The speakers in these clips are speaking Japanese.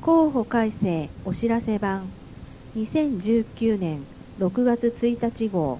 候補改正お知らせ版2019年6月1日号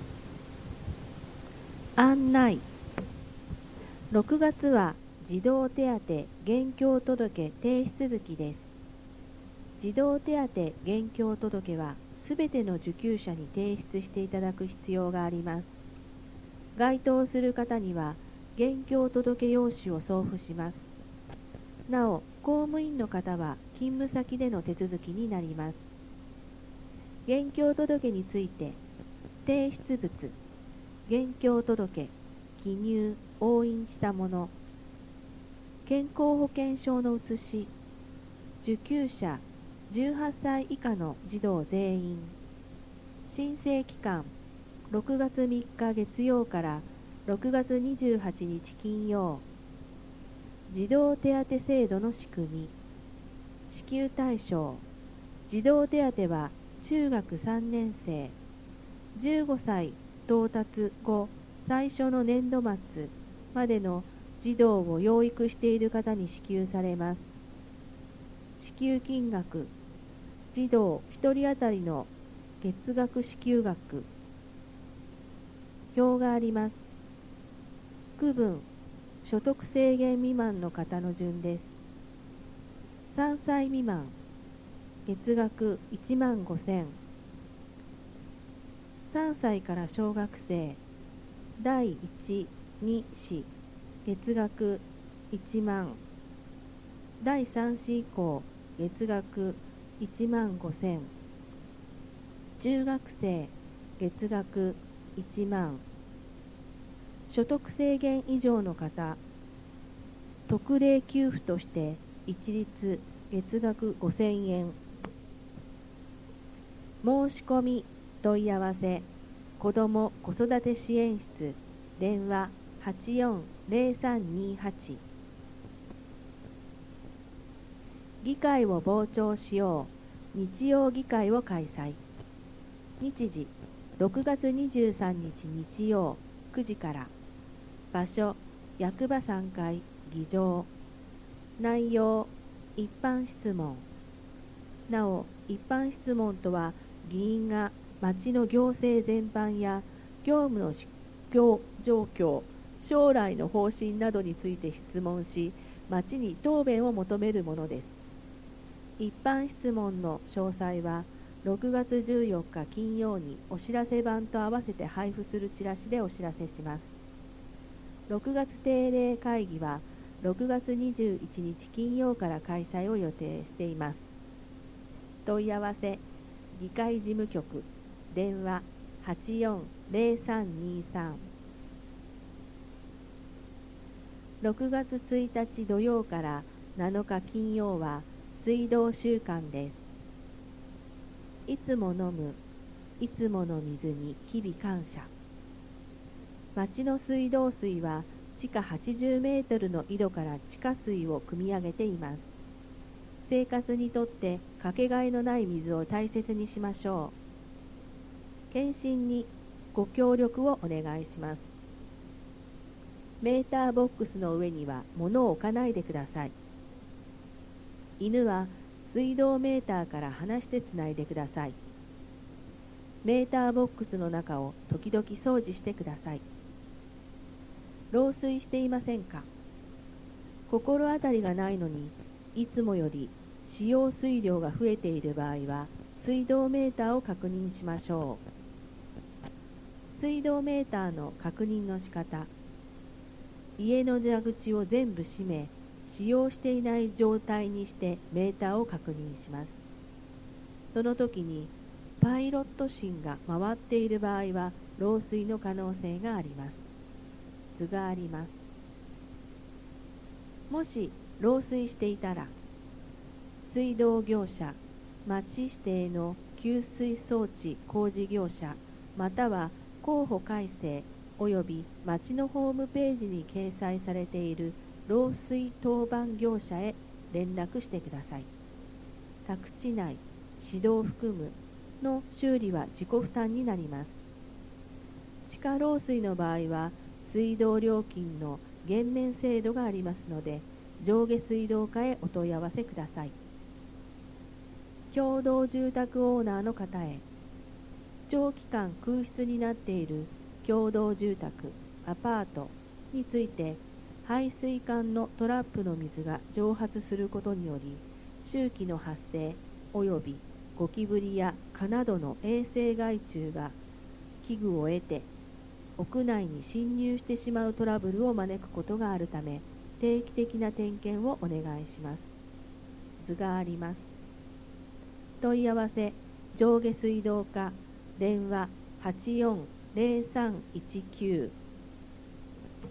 案内。6月は児童手当現況届提出月です。児童手当現況届はすべての受給者に提出していただく必要があります。該当する方には現況届用紙を送付します。なお、公務員の方は勤務先での手続きになります。現況届について、提出物、現況届、記入、押印したもの、健康保険証の写し、受給者18歳以下の児童全員、申請期間6月3日月曜から6月28日金曜、児童手当制度の仕組み、支給対象、児童手当は中学3年生、15歳到達後最初の年度末までの児童を養育している方に支給されます。支給金額、児童1人当たりの月額支給額、表があります。区分、所得制限未満の方の順です。3歳未満、月額1万5000。3歳から小学生、第1、2子、月額1万。第3子以降、月額1万5000。中学生、月額1万。所得制限以上の方、特例給付として一律月額5000円。申し込み問い合わせ、子ども子育て支援室、電話840328。議会を傍聴しよう。日曜議会を開催。日時6月23日日曜9時から。場所役場3階議場。内容一般質問。なお、一般質問とは議員が町の行政全般や業務の執行状況、将来の方針などについて質問し、町に答弁を求めるものです。一般質問の詳細は6月14日金曜にお知らせ版と合わせて配布するチラシでお知らせします。6月定例会議は6月21日金曜から開催を予定しています。問い合わせ、議会事務局、電話840323。6月1日土曜から7日金曜は水道週間です。いつも飲む、いつもの水に日々感謝。町の水道水は地下80メートルの井戸から地下水を汲み上げています。生活にとってかけがえのない水を大切にしましょう。検診にご協力をお願いします。メーターボックスの上には物を置かないでください。犬は水道メーターから離してつないでください。メーターボックスの中を時々掃除してください。漏水していませんか？心当たりがないのにいつもより使用水量が増えている場合は水道メーターを確認しましょう。水道メーターの確認の仕方。家の蛇口を全部閉め、使用していない状態にしてメーターを確認します。その時にパイロット芯が回っている場合は漏水の可能性があります。図があります。もし漏水していたら、水道業者、町指定の給水装置工事業者、または候補改正および町のホームページに掲載されている漏水当番業者へ連絡してください。宅地内、指導含むの修理は自己負担になります。地下漏水の場合は水道料金の減免制度がありますので、上下水道課へお問い合わせください。 共同住宅オーナーの方へ、長期間空室になっている共同住宅アパートについて、排水管のトラップの水が蒸発することにより臭気の発生及びゴキブリや蚊などの衛生害虫が器具を得て屋内に侵入してしまうトラブルを招くことがあるため、定期的な点検をお願いします。図があります。問い合わせ上下水道課電話840319